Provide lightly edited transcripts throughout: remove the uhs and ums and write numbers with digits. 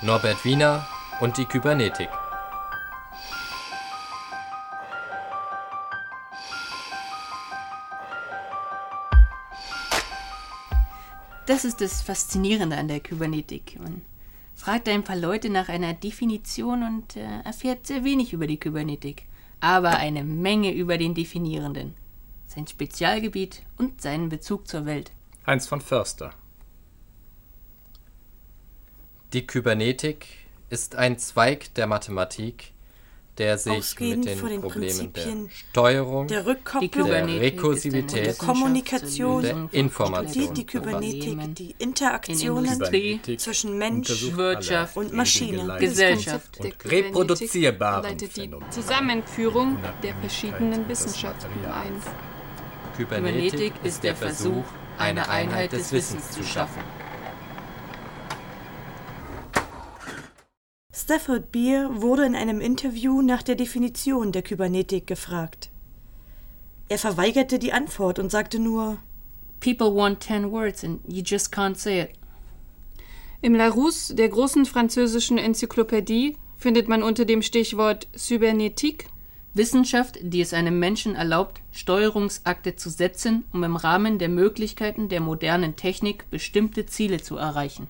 Norbert Wiener und die Kybernetik. Das ist das Faszinierende an der Kybernetik. Man fragt ein paar Leute nach einer Definition und erfährt sehr wenig über die Kybernetik, aber eine Menge über den Definierenden, sein Spezialgebiet und seinen Bezug zur Welt. Heinz von Förster. Die Kybernetik ist ein Zweig der Mathematik, der sich Ausgehend mit von den den Problemen der Prinzipien Steuerung, der Rückkopplung, der Kybernetik Rekursivität, der Kommunikation, der Information die Kybernetik, befasst. die Interaktionen Industrie, zwischen Mensch Wirtschaft und Maschine. Gesellschaft und reproduzierbaren leitet die Phänomenen. Zusammenführung der verschiedenen Wissenschaften ein. Kybernetik ist der Versuch, eine Einheit des Wissens zu schaffen. Stafford Beer wurde in einem Interview nach der Definition der Kybernetik gefragt. Er verweigerte die Antwort und sagte nur: People want 10 words and you just can't say it. Im Larousse, der großen französischen Enzyklopädie, findet man unter dem Stichwort Cybernetik Wissenschaft, die es einem Menschen erlaubt, Steuerungsakte zu setzen, um im Rahmen der Möglichkeiten der modernen Technik bestimmte Ziele zu erreichen.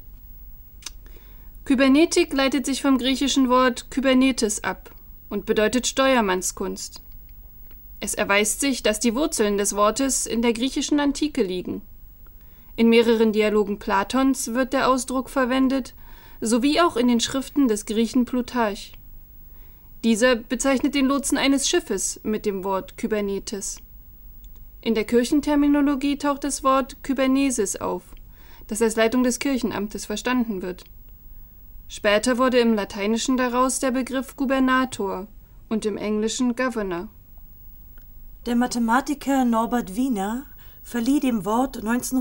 Kybernetik leitet sich vom griechischen Wort Kybernetes ab und bedeutet Steuermannskunst. Es erweist sich, dass die Wurzeln des Wortes in der griechischen Antike liegen. In mehreren Dialogen Platons wird der Ausdruck verwendet, sowie auch in den Schriften des Griechen Plutarch. Dieser bezeichnet den Lotsen eines Schiffes mit dem Wort Kybernetes. In der Kirchenterminologie taucht das Wort Kybernesis auf, das als Leitung des Kirchenamtes verstanden wird. Später wurde im Lateinischen daraus der Begriff Gubernator und im Englischen Governor. Der Mathematiker Norbert Wiener verlieh dem Wort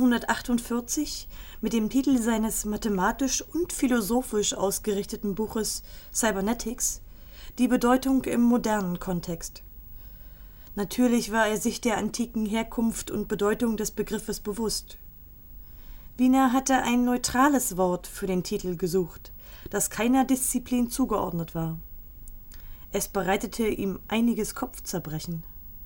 1948 mit dem Titel seines mathematisch und philosophisch ausgerichteten Buches Cybernetics die Bedeutung im modernen Kontext. Natürlich war er sich der antiken Herkunft und Bedeutung des Begriffes bewusst. Wiener hatte ein neutrales Wort für den Titel gesucht, das keiner Disziplin zugeordnet war. Es bereitete ihm einiges Kopfzerbrechen.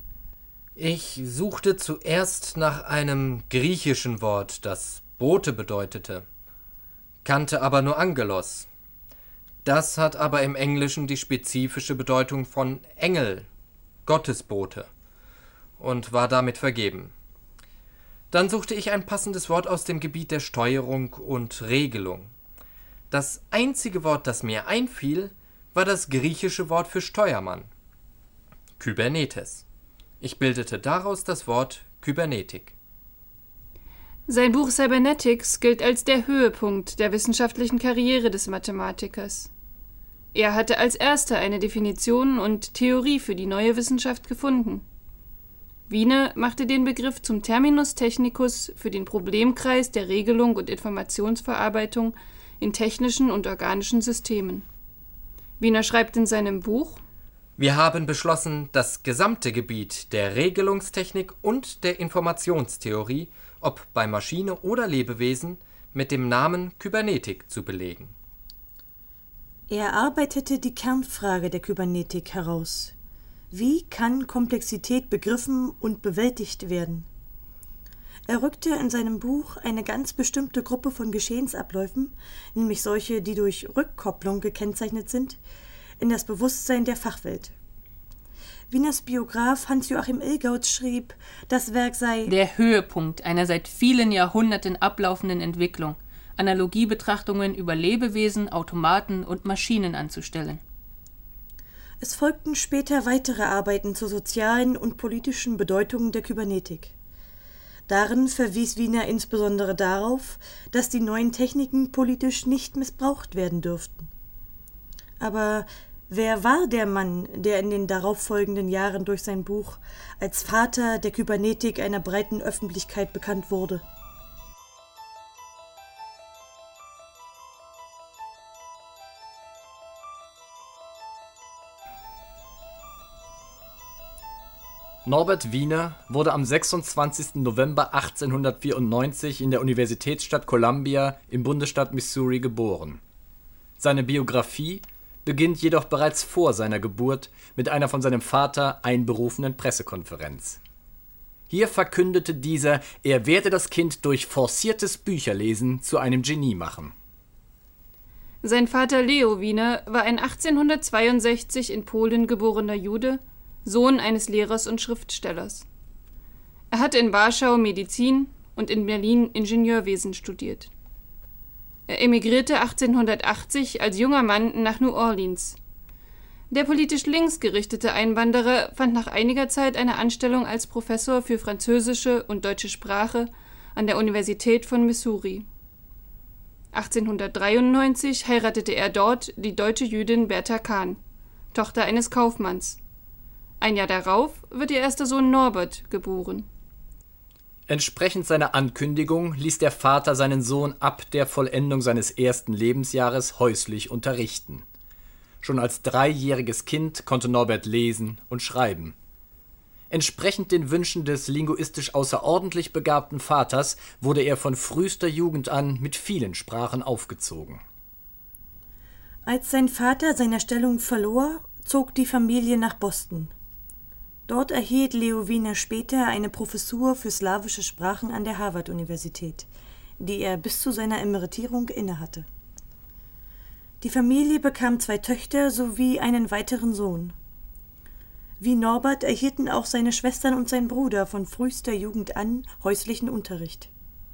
Ich suchte zuerst nach einem griechischen Wort, das Bote bedeutete, kannte aber nur Angelos. Das hat aber im Englischen die spezifische Bedeutung von Engel, Gottesbote, und war damit vergeben. Dann suchte ich ein passendes Wort aus dem Gebiet der Steuerung und Regelung. Das einzige Wort, das mir einfiel, war das griechische Wort für Steuermann, Kybernetes. Ich bildete daraus das Wort Kybernetik. Sein Buch Cybernetics gilt als der Höhepunkt der wissenschaftlichen Karriere des Mathematikers. Er hatte als erster eine Definition und Theorie für die neue Wissenschaft gefunden. Wiener machte den Begriff zum Terminus technicus für den Problemkreis der Regelung und Informationsverarbeitung in technischen und organischen Systemen. Wiener schreibt in seinem Buch: Wir haben beschlossen, das gesamte Gebiet der Regelungstechnik und der Informationstheorie, ob bei Maschine oder Lebewesen, mit dem Namen Kybernetik zu belegen. Er arbeitete die Kernfrage der Kybernetik heraus. Wie kann Komplexität begriffen und bewältigt werden? Er rückte in seinem Buch eine ganz bestimmte Gruppe von Geschehensabläufen, nämlich solche, die durch Rückkopplung gekennzeichnet sind, in das Bewusstsein der Fachwelt. Wieners Biograf Hans-Joachim Ilgauz schrieb, das Werk sei der Höhepunkt einer seit vielen Jahrhunderten ablaufenden Entwicklung, Analogiebetrachtungen über Lebewesen, Automaten und Maschinen anzustellen. Es folgten später weitere Arbeiten zur sozialen und politischen Bedeutung der Kybernetik. Darin verwies Wiener insbesondere darauf, dass die neuen Techniken politisch nicht missbraucht werden dürften. Aber wer war der Mann, der in den darauffolgenden Jahren durch sein Buch als Vater der Kybernetik einer breiten Öffentlichkeit bekannt wurde? Norbert Wiener wurde am 26. November 1894 in der Universitätsstadt Columbia im Bundesstaat Missouri geboren. Seine Biografie beginnt jedoch bereits vor seiner Geburt mit einer von seinem Vater einberufenen Pressekonferenz. Hier verkündete dieser, er werde das Kind durch forciertes Bücherlesen zu einem Genie machen. Sein Vater Leo Wiener war ein 1862 in Polen geborener Jude, Sohn eines Lehrers und Schriftstellers. Er hatte in Warschau Medizin und in Berlin Ingenieurwesen studiert. Er emigrierte 1880 als junger Mann nach New Orleans. Der politisch links gerichtete Einwanderer fand nach einiger Zeit eine Anstellung als Professor für französische und deutsche Sprache an der Universität von Missouri. 1893 heiratete er dort die deutsche Jüdin Bertha Kahn, Tochter eines Kaufmanns. Ein Jahr darauf wird ihr erster Sohn Norbert geboren. Entsprechend seiner Ankündigung ließ der Vater seinen Sohn ab der Vollendung seines ersten Lebensjahres häuslich unterrichten. Schon als 3-jähriges Kind konnte Norbert lesen und schreiben. Entsprechend den Wünschen des linguistisch außerordentlich begabten Vaters wurde er von frühester Jugend an mit vielen Sprachen aufgezogen. Als sein Vater seine Stellung verlor, zog die Familie nach Boston. Dort erhielt Leo Wiener später eine Professur für slawische Sprachen an der Harvard-Universität, die er bis zu seiner Emeritierung innehatte. Die Familie bekam 2 Töchter sowie einen weiteren Sohn. Wie Norbert erhielten auch seine Schwestern und sein Bruder von frühester Jugend an häuslichen Unterricht.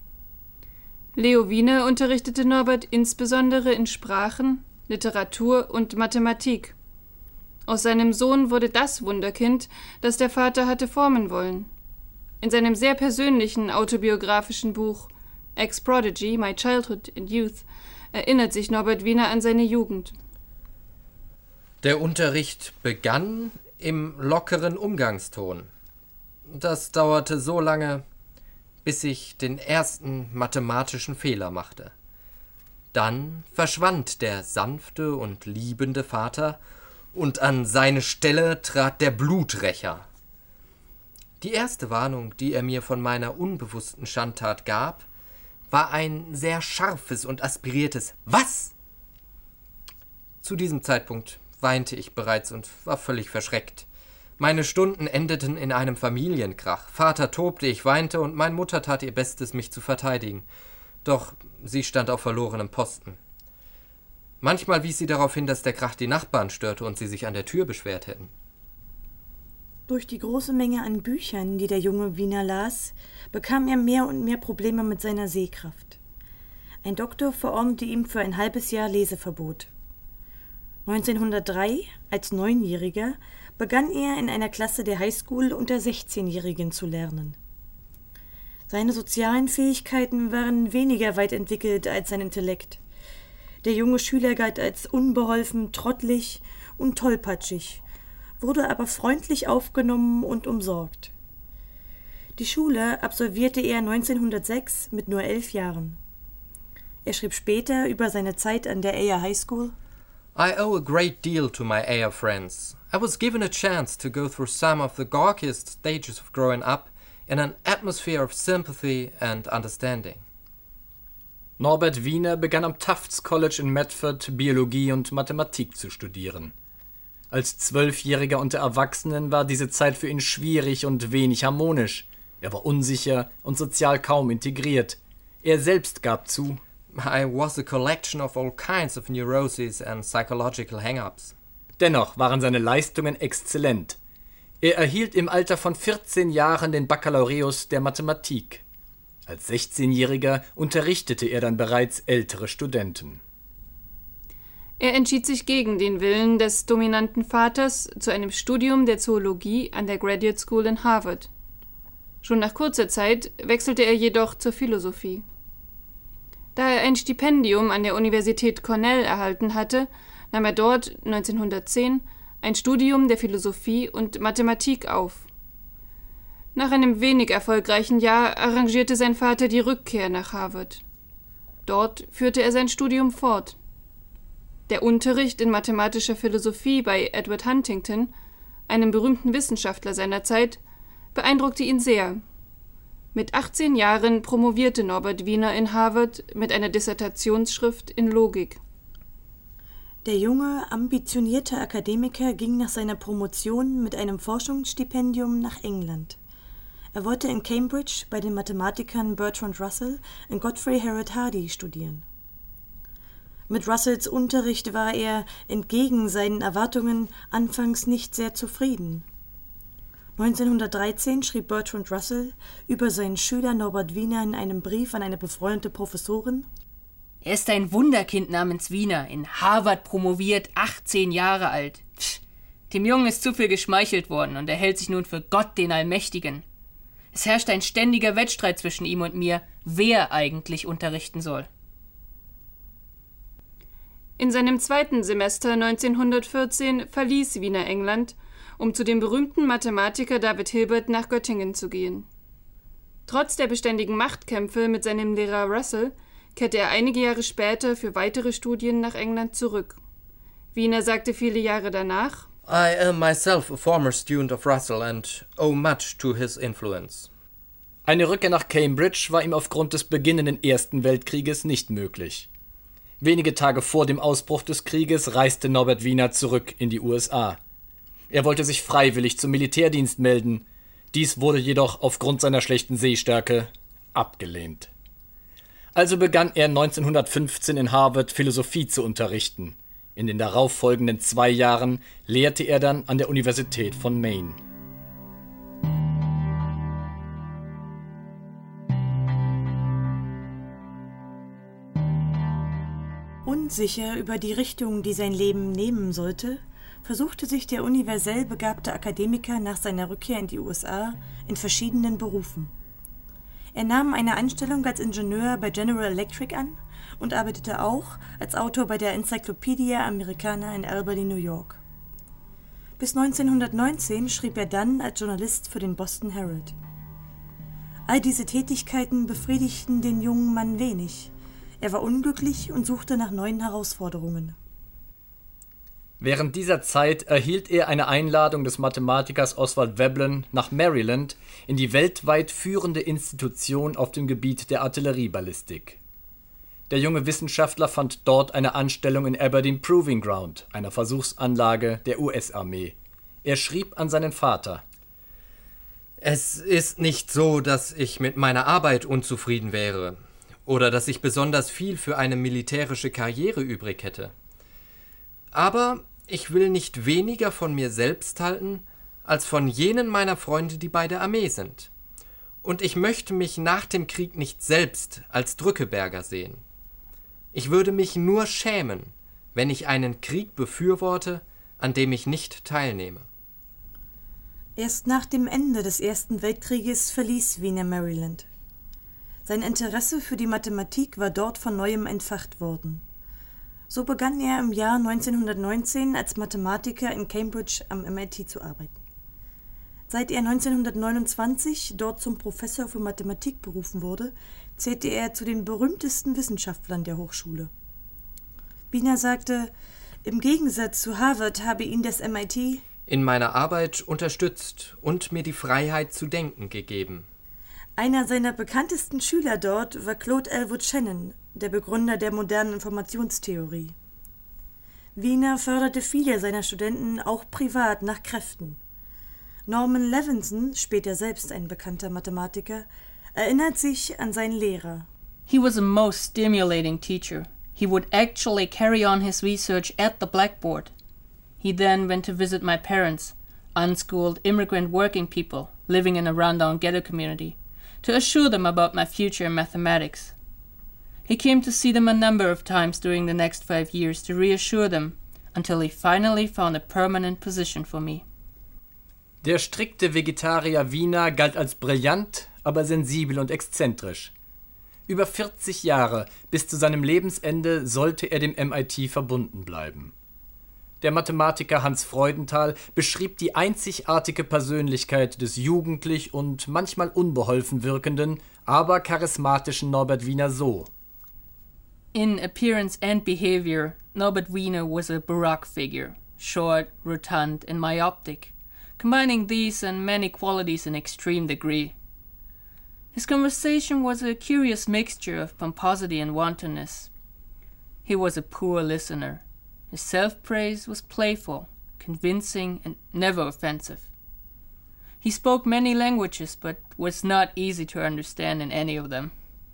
Leo Wiener unterrichtete Norbert insbesondere in Sprachen, Literatur und Mathematik. Aus seinem Sohn wurde das Wunderkind, das der Vater hatte formen wollen. In seinem sehr persönlichen autobiografischen Buch Ex-Prodigy, My Childhood and Youth erinnert sich Norbert Wiener an seine Jugend. Der Unterricht begann im lockeren Umgangston. Das dauerte so lange, bis ich den ersten mathematischen Fehler machte. Dann verschwand der sanfte und liebende Vater, und an seine Stelle trat der Bluträcher. Die erste Warnung, die er mir von meiner unbewussten Schandtat gab, war ein sehr scharfes und aspiriertes »Was?« Zu diesem Zeitpunkt weinte ich bereits und war völlig verschreckt. Meine Stunden endeten in einem Familienkrach. Vater tobte, ich weinte und meine Mutter tat ihr Bestes, mich zu verteidigen. Doch sie stand auf verlorenem Posten. Manchmal wies sie darauf hin, dass der Krach die Nachbarn störte und sie sich an der Tür beschwert hätten. Durch die große Menge an Büchern, die der junge Wiener las, bekam er mehr und mehr Probleme mit seiner Sehkraft. Ein Doktor verordnete ihm für ein halbes Jahr Leseverbot. 1903, als 9-Jähriger, begann er in einer Klasse der Highschool unter 16-Jährigen zu lernen. Seine sozialen Fähigkeiten waren weniger weit entwickelt als sein Intellekt. Der junge Schüler galt als unbeholfen, trottelig und tollpatschig, wurde aber freundlich aufgenommen und umsorgt. Die Schule absolvierte er 1906 mit nur 11 Jahren. Er schrieb später über seine Zeit an der Ayer High School: I owe a great deal to my Ayer friends. I was given a chance to go through some of the gawkiest stages of growing up in an atmosphere of sympathy and understanding. Norbert Wiener begann am Tufts College in Medford Biologie und Mathematik zu studieren. Als 12-Jähriger unter Erwachsenen war diese Zeit für ihn schwierig und wenig harmonisch. Er war unsicher und sozial kaum integriert. Er selbst gab zu: I was a collection of all kinds of neuroses and psychological hang-ups. Dennoch waren seine Leistungen exzellent. Er erhielt im Alter von 14 Jahren den Baccalaureus der Mathematik. Als 16-Jähriger unterrichtete er dann bereits ältere Studenten. Er entschied sich gegen den Willen des dominanten Vaters zu einem Studium der Zoologie an der Graduate School in Harvard. Schon nach kurzer Zeit wechselte er jedoch zur Philosophie. Da er ein Stipendium an der Universität Cornell erhalten hatte, nahm er dort 1910 ein Studium der Philosophie und Mathematik auf. Nach einem wenig erfolgreichen Jahr arrangierte sein Vater die Rückkehr nach Harvard. Dort führte er sein Studium fort. Der Unterricht in mathematischer Philosophie bei Edward Huntington, einem berühmten Wissenschaftler seiner Zeit, beeindruckte ihn sehr. Mit 18 Jahren promovierte Norbert Wiener in Harvard mit einer Dissertationsschrift in Logik. Der junge, ambitionierte Akademiker ging nach seiner Promotion mit einem Forschungsstipendium nach England. Er wollte in Cambridge bei den Mathematikern Bertrand Russell und Godfrey Harrod Hardy studieren. Mit Russells Unterricht war er, entgegen seinen Erwartungen, anfangs nicht sehr zufrieden. 1913 schrieb Bertrand Russell über seinen Schüler Norbert Wiener in einem Brief an eine befreundete Professorin: Er ist ein Wunderkind namens Wiener, in Harvard promoviert, 18 Jahre alt. Dem Jungen ist zu viel geschmeichelt worden und er hält sich nun für Gott, den Allmächtigen. Es herrscht ein ständiger Wettstreit zwischen ihm und mir, wer eigentlich unterrichten soll. In seinem zweiten Semester 1914 verließ Wiener England, um zu dem berühmten Mathematiker David Hilbert nach Göttingen zu gehen. Trotz der beständigen Machtkämpfe mit seinem Lehrer Russell kehrte er einige Jahre später für weitere Studien nach England zurück. Wiener sagte viele Jahre danach: I am myself a former student of Russell and owe much to his influence. Eine Rückkehr nach Cambridge war ihm aufgrund des beginnenden Ersten Weltkrieges nicht möglich. Wenige Tage vor dem Ausbruch des Krieges reiste Norbert Wiener zurück in die USA. Er wollte sich freiwillig zum Militärdienst melden. Dies wurde jedoch aufgrund seiner schlechten Sehstärke abgelehnt. Also begann er 1915 in Harvard Philosophie zu unterrichten. In den darauffolgenden 2 Jahren lehrte er dann an der Universität von Maine. Unsicher über die Richtung, die sein Leben nehmen sollte, versuchte sich der universell begabte Akademiker nach seiner Rückkehr in die USA in verschiedenen Berufen. Er nahm eine Anstellung als Ingenieur bei General Electric an und arbeitete auch als Autor bei der Encyclopedia Americana in Albany, New York. Bis 1919 schrieb er dann als Journalist für den Boston Herald. All diese Tätigkeiten befriedigten den jungen Mann wenig. Er war unglücklich und suchte nach neuen Herausforderungen. Während dieser Zeit erhielt er eine Einladung des Mathematikers Oswald Veblen nach Maryland in die weltweit führende Institution auf dem Gebiet der Artillerieballistik. Der junge Wissenschaftler fand dort eine Anstellung in Aberdeen Proving Ground, einer Versuchsanlage der US-Armee. Er schrieb an seinen Vater: Es ist nicht so, dass ich mit meiner Arbeit unzufrieden wäre oder dass ich besonders viel für eine militärische Karriere übrig hätte. Aber ich will nicht weniger von mir selbst halten, als von jenen meiner Freunde, die bei der Armee sind. Und ich möchte mich nach dem Krieg nicht selbst als Drückeberger sehen. Ich würde mich nur schämen, wenn ich einen Krieg befürworte, an dem ich nicht teilnehme. Erst nach dem Ende des Ersten Weltkrieges verließ Wiener Maryland. Sein Interesse für die Mathematik war dort von neuem entfacht worden. So begann er im Jahr 1919 als Mathematiker in Cambridge am MIT zu arbeiten. Seit er 1929 dort zum Professor für Mathematik berufen wurde, zählte er zu den berühmtesten Wissenschaftlern der Hochschule. Wiener sagte, im Gegensatz zu Harvard habe ihn das MIT in meiner Arbeit unterstützt und mir die Freiheit zu denken gegeben. Einer seiner bekanntesten Schüler dort war Claude Elwood Shannon, der Begründer der modernen Informationstheorie. Wiener förderte viele seiner Studenten auch privat nach Kräften. Norman Levinson, später selbst ein bekannter Mathematiker, erinnert sich an seinen Lehrer. He was a most stimulating teacher. He would actually carry on his research at the blackboard. He then went to visit my parents, unschooled immigrant working people living in a rundown ghetto community, to assure them about my future in mathematics. He came to see them a number of times during the next 5 years to reassure them, until he finally found a permanent position for me. Der strikte Vegetarier Wiener galt als brillant, aber sensibel und exzentrisch. Über 40 Jahre bis zu seinem Lebensende sollte er dem MIT verbunden bleiben. Der Mathematiker Hans Freudenthal beschrieb die einzigartige Persönlichkeit des jugendlich und manchmal unbeholfen wirkenden, aber charismatischen Norbert Wiener so: In appearance and behavior, Norbert Wiener was a baroque figure, short, rotund, and myopic, combining these and many qualities in extreme degree. His conversation was a curious mixture of pomposity and wantonness. He was a poor listener. His self-praise was playful, convincing, and never offensive. He spoke many languages, but was not easy to understand in any of them.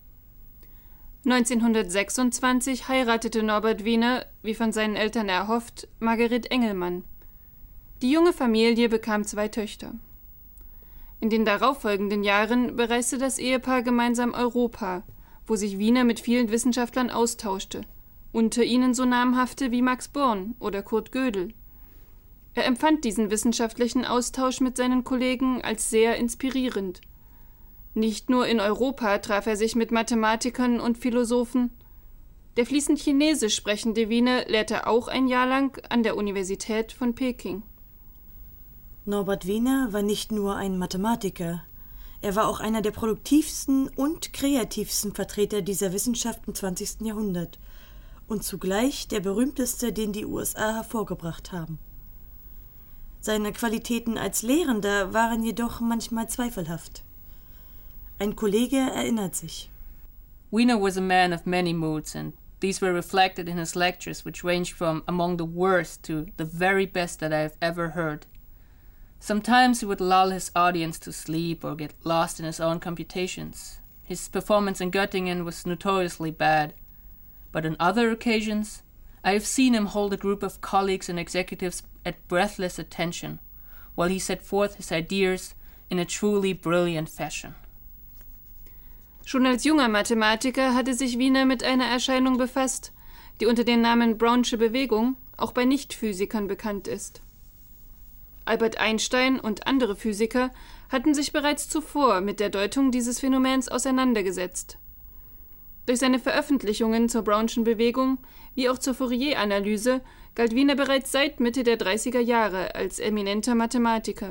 1926 heiratete Norbert Wiener, wie von seinen Eltern erhofft, Margaret Engelmann. Die junge Familie bekam 2 Töchter. In den darauffolgenden Jahren bereiste das Ehepaar gemeinsam Europa, wo sich Wiener mit vielen Wissenschaftlern austauschte, unter ihnen so namhafte wie Max Born oder Kurt Gödel. Er empfand diesen wissenschaftlichen Austausch mit seinen Kollegen als sehr inspirierend. Nicht nur in Europa traf er sich mit Mathematikern und Philosophen. Der fließend Chinesisch sprechende Wiener lehrte auch ein Jahr lang an der Universität von Peking. Norbert Wiener war nicht nur ein Mathematiker, er war auch einer der produktivsten und kreativsten Vertreter dieser Wissenschaft im 20. Jahrhundert und zugleich der berühmteste, den die USA hervorgebracht haben. Seine Qualitäten als Lehrender waren jedoch manchmal zweifelhaft. Ein Kollege erinnert sich. Wiener was a man of many moods, and these were reflected in his lectures, which ranged from among the worst to the very best that I have ever heard. Sometimes he would lull his audience to sleep or get lost in his own computations. His performance in Göttingen was notoriously bad. But on other occasions, I have seen him hold a group of colleagues and executives at breathless attention, while he set forth his ideas in a truly brilliant fashion. Schon als junger Mathematiker hatte sich Wiener mit einer Erscheinung befasst, die unter dem Namen Brownsche Bewegung auch bei Nichtphysikern bekannt ist. Albert Einstein und andere Physiker hatten sich bereits zuvor mit der Deutung dieses Phänomens auseinandergesetzt. Durch seine Veröffentlichungen zur Brownschen Bewegung wie auch zur Fourier-Analyse galt Wiener bereits seit Mitte der 30er Jahre als eminenter Mathematiker.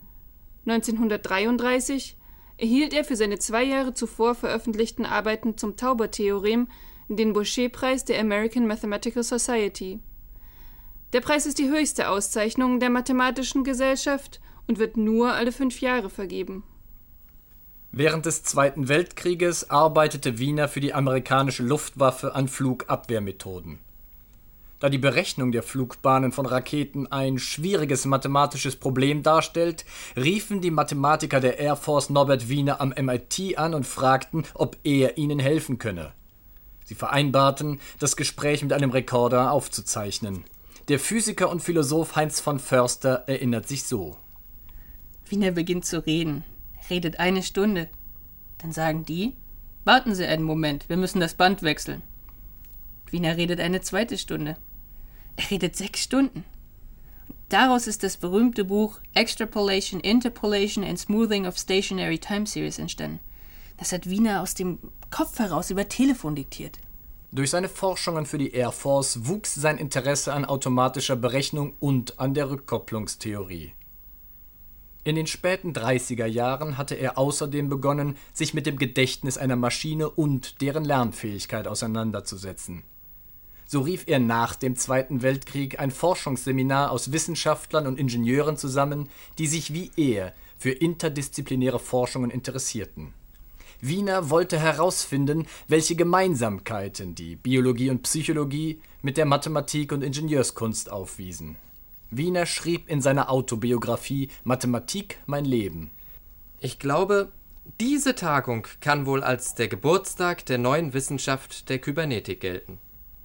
1933 erhielt er für seine 2 Jahre zuvor veröffentlichten Arbeiten zum Tauber-Theorem den Boucher-Preis der American Mathematical Society. Der Preis ist die höchste Auszeichnung der Mathematischen Gesellschaft und wird nur alle 5 Jahre vergeben. Während des Zweiten Weltkrieges arbeitete Wiener für die amerikanische Luftwaffe an Flugabwehrmethoden. Da die Berechnung der Flugbahnen von Raketen ein schwieriges mathematisches Problem darstellt, riefen die Mathematiker der Air Force Norbert Wiener am MIT an und fragten, ob er ihnen helfen könne. Sie vereinbarten, das Gespräch mit einem Rekorder aufzuzeichnen. Der Physiker und Philosoph Heinz von Förster erinnert sich so. Wiener beginnt zu reden. Er redet 1 Stunde. Dann sagen die, warten Sie einen Moment, wir müssen das Band wechseln. Wiener redet eine 2. Stunde. Er redet 6 Stunden. Daraus ist das berühmte Buch Extrapolation, Interpolation and Smoothing of Stationary Time Series entstanden. Das hat Wiener aus dem Kopf heraus über Telefon diktiert. Durch seine Forschungen für die Air Force wuchs sein Interesse an automatischer Berechnung und an der Rückkopplungstheorie. In den späten 30er Jahren hatte er außerdem begonnen, sich mit dem Gedächtnis einer Maschine und deren Lernfähigkeit auseinanderzusetzen. So rief er nach dem Zweiten Weltkrieg ein Forschungsseminar aus Wissenschaftlern und Ingenieuren zusammen, die sich wie er für interdisziplinäre Forschungen interessierten. Wiener wollte herausfinden, welche Gemeinsamkeiten die Biologie und Psychologie mit der Mathematik und Ingenieurskunst aufwiesen. Wiener schrieb in seiner Autobiografie »Mathematik, mein Leben«: Ich glaube, diese Tagung kann wohl als der Geburtstag der neuen Wissenschaft der Kybernetik gelten.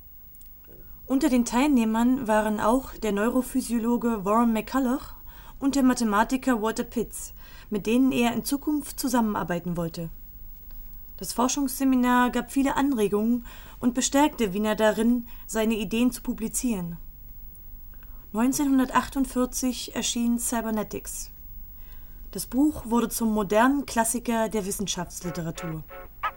Unter den Teilnehmern waren auch der Neurophysiologe Warren McCulloch und der Mathematiker Walter Pitts, mit denen er in Zukunft zusammenarbeiten wollte. Das Forschungsseminar gab viele Anregungen und bestärkte Wiener darin, seine Ideen zu publizieren. 1948 erschien Cybernetics. Das Buch wurde zum modernen Klassiker der Wissenschaftsliteratur.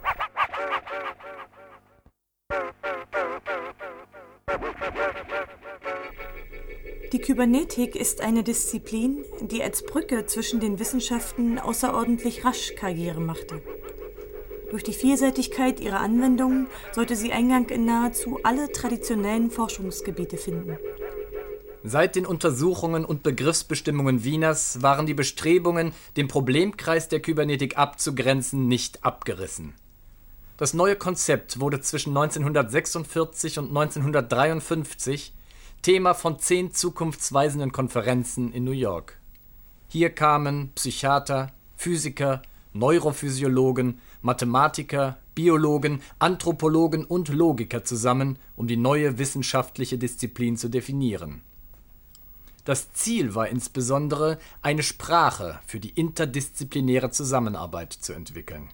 Die Kybernetik ist eine Disziplin, die als Brücke zwischen den Wissenschaften außerordentlich rasch Karriere machte. Durch die Vielseitigkeit ihrer Anwendungen sollte sie Eingang in nahezu alle traditionellen Forschungsgebiete finden. Seit den Untersuchungen und Begriffsbestimmungen Wieners waren die Bestrebungen, den Problemkreis der Kybernetik abzugrenzen, nicht abgerissen. Das neue Konzept wurde zwischen 1946 und 1953 Thema von 10 zukunftsweisenden Konferenzen in New York. Hier kamen Psychiater, Physiker, Neurophysiologen, Mathematiker, Biologen, Anthropologen und Logiker zusammen, um die neue wissenschaftliche Disziplin zu definieren. Das Ziel war insbesondere, eine Sprache für die interdisziplinäre Zusammenarbeit zu entwickeln.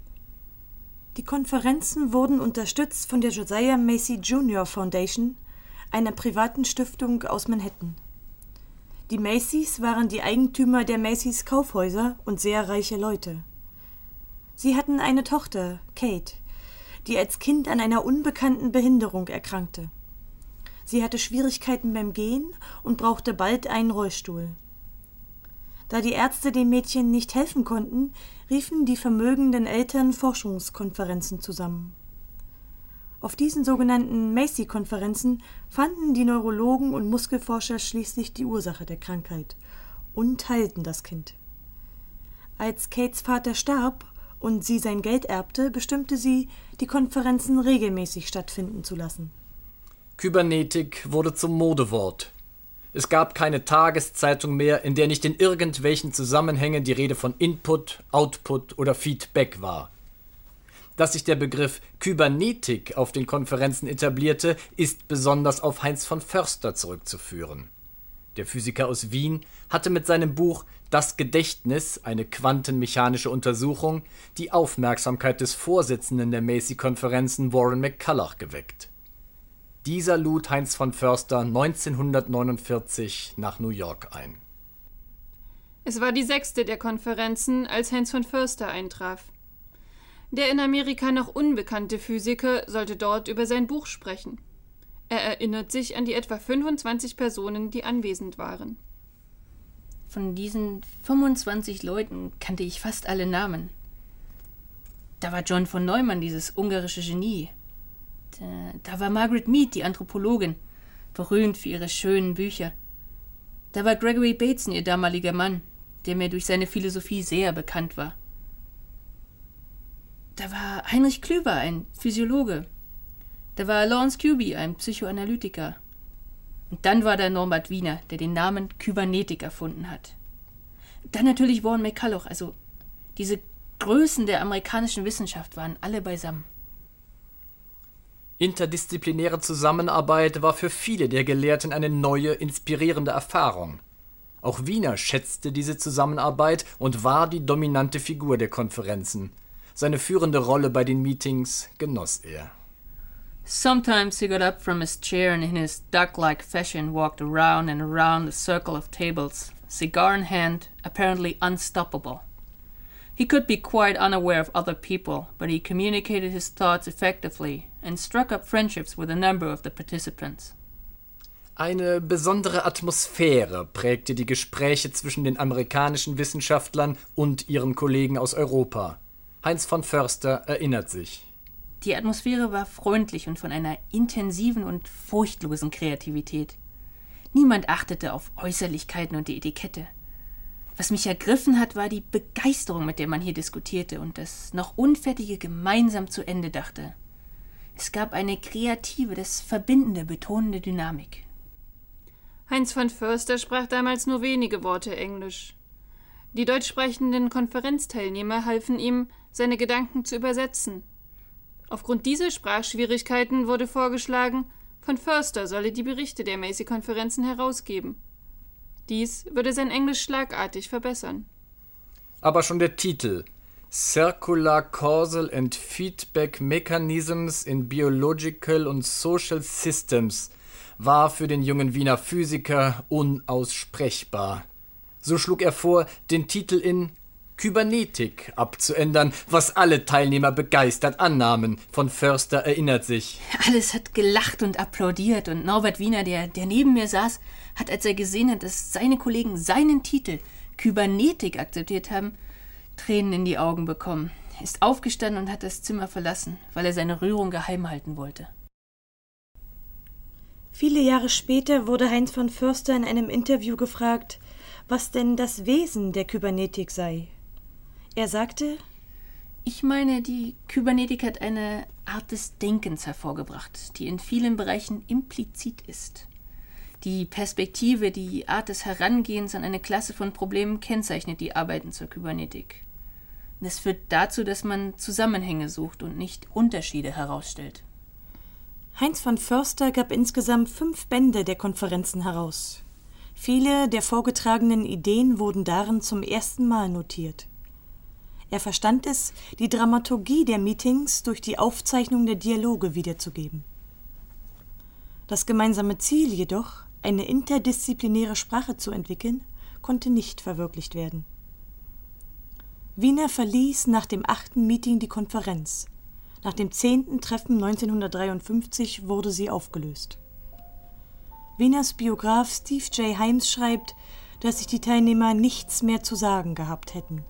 Die Konferenzen wurden unterstützt von der Josiah Macy Jr. Foundation, einer privaten Stiftung aus Manhattan. Die Macys waren die Eigentümer der Macys Kaufhäuser und sehr reiche Leute. Sie hatten eine Tochter, Kate, die als Kind an einer unbekannten Behinderung erkrankte. Sie hatte Schwierigkeiten beim Gehen und brauchte bald einen Rollstuhl. Da die Ärzte dem Mädchen nicht helfen konnten, riefen die vermögenden Eltern Forschungskonferenzen zusammen. Auf diesen sogenannten Macy-Konferenzen fanden die Neurologen und Muskelforscher schließlich die Ursache der Krankheit und heilten das Kind. Als Kates Vater starb und sie sein Geld erbte, bestimmte sie, die Konferenzen regelmäßig stattfinden zu lassen. Kybernetik wurde zum Modewort. Es gab keine Tageszeitung mehr, in der nicht in irgendwelchen Zusammenhängen die Rede von Input, Output oder Feedback war. Dass sich der Begriff Kybernetik auf den Konferenzen etablierte, ist besonders auf Heinz von Förster zurückzuführen. Der Physiker aus Wien hatte mit seinem Buch »Das Gedächtnis, eine quantenmechanische Untersuchung« die Aufmerksamkeit des Vorsitzenden der Macy-Konferenzen, Warren McCulloch, geweckt. Dieser lud Heinz von Förster 1949 nach New York ein. Es war die 6. der Konferenzen, als Heinz von Förster eintraf. Der in Amerika noch unbekannte Physiker sollte dort über sein Buch sprechen. Er erinnert sich an die etwa 25 Personen, die anwesend waren. Von diesen 25 Leuten kannte ich fast alle Namen. Da war John von Neumann, dieses ungarische Genie. Da war Margaret Mead, die Anthropologin, berühmt für ihre schönen Bücher. Da war Gregory Bateson, ihr damaliger Mann, der mir durch seine Philosophie sehr bekannt war. Da war Heinrich Klüver, ein Physiologe. Da war Lawrence Kuby, ein Psychoanalytiker. Und dann war da Norbert Wiener, der den Namen Kybernetik erfunden hat. Dann natürlich Warren McCulloch, also diese Größen der amerikanischen Wissenschaft waren alle beisammen. Interdisziplinäre Zusammenarbeit war für viele der Gelehrten eine neue, inspirierende Erfahrung. Auch Wiener schätzte diese Zusammenarbeit und war die dominante Figur der Konferenzen. Seine führende Rolle bei den Meetings genoss er. Sometimes he got up from his chair and in his duck-like fashion walked around and around the circle of tables, cigar in hand, apparently unstoppable. He could be quite unaware of other people, but he communicated his thoughts effectively and struck up friendships with a number of the participants. Eine besondere Atmosphäre prägte die Gespräche zwischen den amerikanischen Wissenschaftlern und ihren Kollegen aus Europa. Heinz von Förster erinnert sich. Die Atmosphäre war freundlich und von einer intensiven und furchtlosen Kreativität. Niemand achtete auf Äußerlichkeiten und die Etikette. Was mich ergriffen hat, war die Begeisterung, mit der man hier diskutierte und das noch Unfertige gemeinsam zu Ende dachte. Es gab eine kreative, das verbindende, betonende Dynamik. Heinz von Förster sprach damals nur wenige Worte Englisch. Die deutsch sprechenden Konferenzteilnehmer halfen ihm, seine Gedanken zu übersetzen. Aufgrund dieser Sprachschwierigkeiten wurde vorgeschlagen, von Förster solle die Berichte der Macy-Konferenzen herausgeben. Dies würde sein Englisch schlagartig verbessern. Aber schon der Titel Circular Causal and Feedback Mechanisms in Biological and Social Systems war für den jungen Wiener Physiker unaussprechbar. So schlug er vor, den Titel in Kybernetik abzuändern, was alle Teilnehmer begeistert annahmen. Von Förster erinnert sich. Alles hat gelacht und applaudiert und Norbert Wiener, der neben mir saß, hat, als er gesehen hat, dass seine Kollegen seinen Titel Kybernetik akzeptiert haben, Tränen in die Augen bekommen. Er ist aufgestanden und hat das Zimmer verlassen, weil er seine Rührung geheim halten wollte. Viele Jahre später wurde Heinz von Förster in einem Interview gefragt, was denn das Wesen der Kybernetik sei. Er sagte: Ich meine, die Kybernetik hat eine Art des Denkens hervorgebracht, die in vielen Bereichen implizit ist. Die Perspektive, die Art des Herangehens an eine Klasse von Problemen kennzeichnet die Arbeiten zur Kybernetik. Das führt dazu, dass man Zusammenhänge sucht und nicht Unterschiede herausstellt. Heinz von Förster gab insgesamt 5 Bände der Konferenzen heraus. Viele der vorgetragenen Ideen wurden darin zum ersten Mal notiert. Er verstand es, die Dramaturgie der Meetings durch die Aufzeichnung der Dialoge wiederzugeben. Das gemeinsame Ziel jedoch, eine interdisziplinäre Sprache zu entwickeln, konnte nicht verwirklicht werden. Wiener verließ nach dem 8. Meeting die Konferenz. Nach dem 10. Treffen 1953 wurde sie aufgelöst. Wieners Biograf Steve J. Himes schreibt, dass sich die Teilnehmer nichts mehr zu sagen gehabt hätten.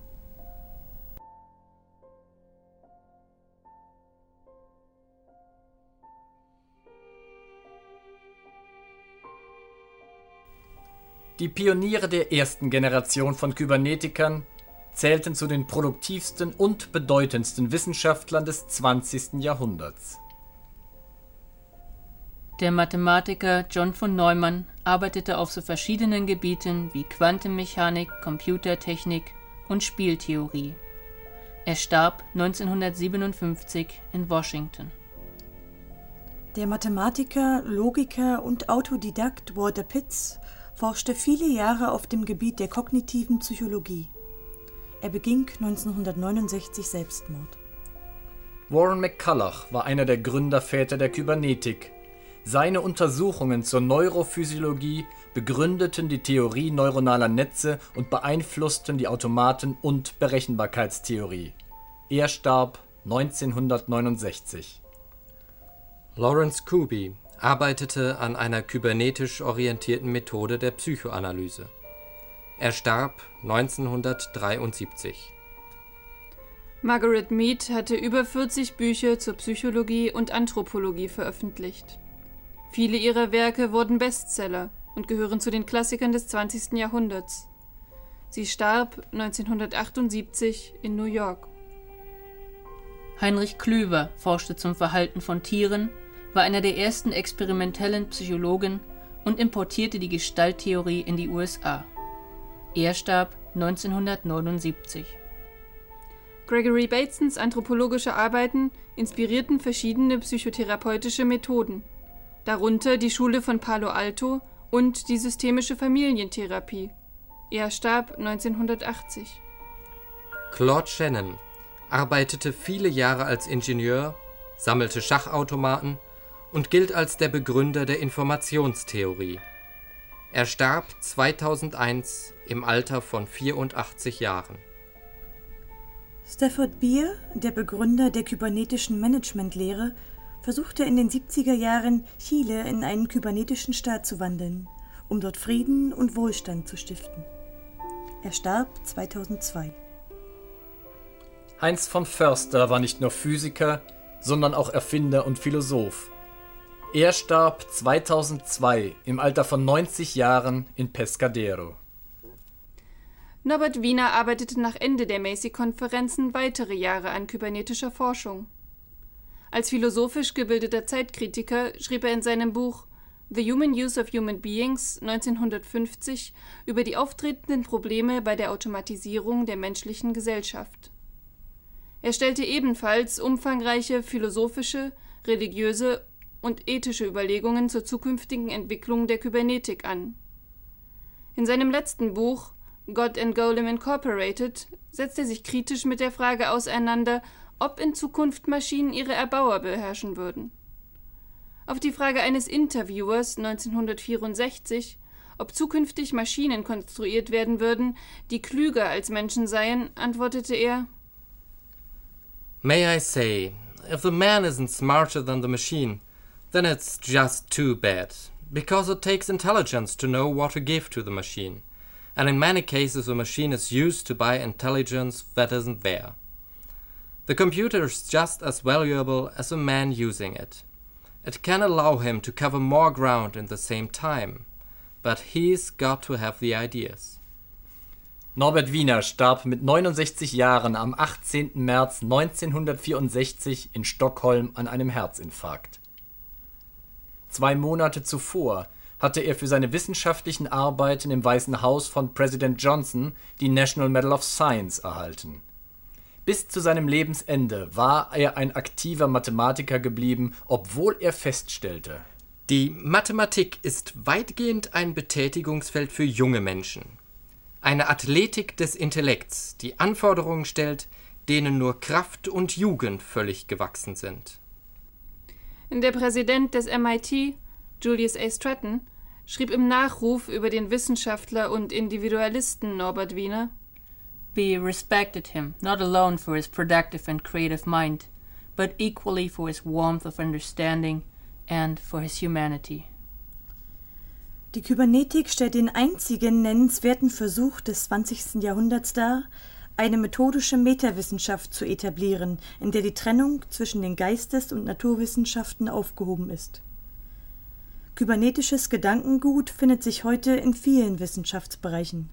Die Pioniere der ersten Generation von Kybernetikern zählten zu den produktivsten und bedeutendsten Wissenschaftlern des 20. Jahrhunderts. Der Mathematiker John von Neumann arbeitete auf so verschiedenen Gebieten wie Quantenmechanik, Computertechnik und Spieltheorie. Er starb 1957 in Washington. Der Mathematiker, Logiker und Autodidakt Walter Pitts forschte viele Jahre auf dem Gebiet der kognitiven Psychologie. Er beging 1969 Selbstmord. Warren McCulloch war einer der Gründerväter der Kybernetik. Seine Untersuchungen zur Neurophysiologie begründeten die Theorie neuronaler Netze und beeinflussten die Automaten- und Berechenbarkeitstheorie. Er starb 1969. Lawrence Kuby arbeitete an einer kybernetisch orientierten Methode der Psychoanalyse. Er starb 1973. Margaret Mead hatte über 40 Bücher zur Psychologie und Anthropologie veröffentlicht. Viele ihrer Werke wurden Bestseller und gehören zu den Klassikern des 20. Jahrhunderts. Sie starb 1978 in New York. Heinrich Klüver forschte zum Verhalten von Tieren, war einer der ersten experimentellen Psychologen und importierte die Gestalttheorie in die USA. Er starb 1979. Gregory Batesons anthropologische Arbeiten inspirierten verschiedene psychotherapeutische Methoden, darunter die Schule von Palo Alto und die systemische Familientherapie. Er starb 1980. Claude Shannon arbeitete viele Jahre als Ingenieur, sammelte Schachautomaten und gilt als der Begründer der Informationstheorie. Er starb 2001 im Alter von 84 Jahren. Stafford Beer, der Begründer der kybernetischen Managementlehre, versuchte in den 70er Jahren, Chile in einen kybernetischen Staat zu wandeln, um dort Frieden und Wohlstand zu stiften. Er starb 2002. Heinz von Förster war nicht nur Physiker, sondern auch Erfinder und Philosoph. Er starb 2002 im Alter von 90 Jahren in Pescadero. Norbert Wiener arbeitete nach Ende der Macy-Konferenzen weitere Jahre an kybernetischer Forschung. Als philosophisch gebildeter Zeitkritiker schrieb er in seinem Buch The Human Use of Human Beings 1950 über die auftretenden Probleme bei der Automatisierung der menschlichen Gesellschaft. Er stellte ebenfalls umfangreiche philosophische, religiöse und ethische Überlegungen zur zukünftigen Entwicklung der Kybernetik an. In seinem letzten Buch God and Golem Incorporated setzt er sich kritisch mit der Frage auseinander, ob in Zukunft Maschinen ihre Erbauer beherrschen würden. Auf die Frage eines Interviewers 1964, ob zukünftig Maschinen konstruiert werden würden, die klüger als Menschen seien, antwortete er: May I say, if the man isn't smarter than the machine, then it's just too bad, because it takes intelligence to know what to give to the machine. And in many cases the machine is used to buy intelligence that isn't there. The computer is just as valuable as a man using it. It can allow him to cover more ground in the same time, but he's got to have the ideas. Norbert Wiener starb mit 69 Jahren am 18. März 1964 in Stockholm an einem Herzinfarkt. 2 Monate zuvor hatte er für seine wissenschaftlichen Arbeiten im Weißen Haus von Präsident Johnson die National Medal of Science erhalten. Bis zu seinem Lebensende war er ein aktiver Mathematiker geblieben, obwohl er feststellte: Die Mathematik ist weitgehend ein Betätigungsfeld für junge Menschen. Eine Athletik des Intellekts, die Anforderungen stellt, denen nur Kraft und Jugend völlig gewachsen sind. Der Präsident des MIT, Julius A. Stratton, schrieb im Nachruf über den Wissenschaftler und Individualisten Norbert Wiener: We respected him, not alone for his productive and creative mind, but equally for his warmth of understanding and for his humanity. Die Kybernetik stellt den einzigen nennenswerten Versuch des 20. Jahrhunderts dar, eine methodische Metawissenschaft zu etablieren, in der die Trennung zwischen den Geistes- und Naturwissenschaften aufgehoben ist. Kybernetisches Gedankengut findet sich heute in vielen Wissenschaftsbereichen.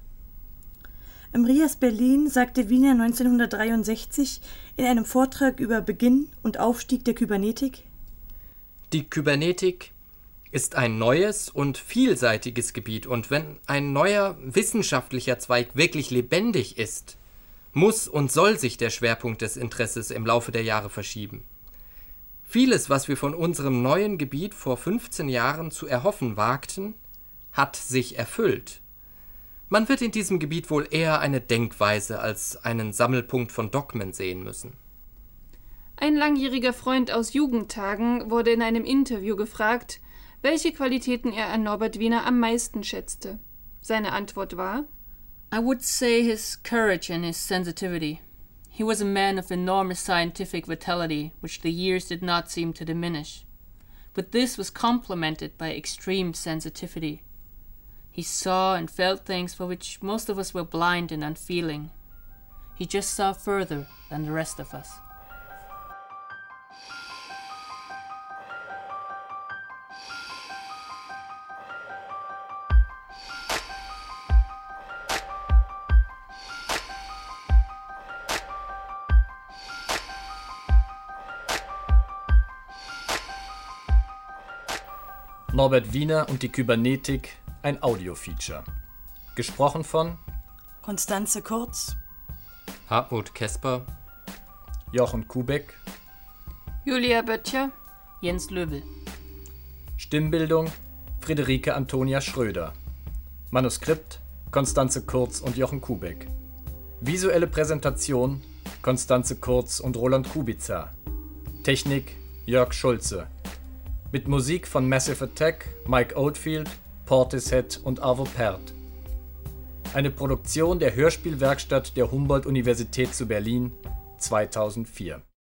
Im RIAS Berlin sagte Wiener 1963 in einem Vortrag über Beginn und Aufstieg der Kybernetik: Die Kybernetik ist ein neues und vielseitiges Gebiet, und wenn ein neuer wissenschaftlicher Zweig wirklich lebendig ist, muss und soll sich der Schwerpunkt des Interesses im Laufe der Jahre verschieben. Vieles, was wir von unserem neuen Gebiet vor 15 Jahren zu erhoffen wagten, hat sich erfüllt. Man wird in diesem Gebiet wohl eher eine Denkweise als einen Sammelpunkt von Dogmen sehen müssen. Ein langjähriger Freund aus Jugendtagen wurde in einem Interview gefragt, welche Qualitäten er an Norbert Wiener am meisten schätzte. Seine Antwort war: I would say his courage and his sensitivity. He was a man of enormous scientific vitality, which the years did not seem to diminish. But this was complemented by extreme sensitivity. He saw and felt things for which most of us were blind and unfeeling. He just saw further than the rest of us. Norbert Wiener und die Kybernetik, ein Audio-Feature. Gesprochen von Constanze Kurz, Hartmut Kesper, Jochen Kubek, Julia Böttcher, Jens Löbel. Stimmbildung Friederike Antonia Schröder, Manuskript Constanze Kurz und Jochen Kubek, visuelle Präsentation Constanze Kurz und Roland Kubica, Technik Jörg Schulze, mit Musik von Massive Attack, Mike Oldfield, Portishead und Arvo Pärt. Eine Produktion der Hörspielwerkstatt der Humboldt-Universität zu Berlin 2004.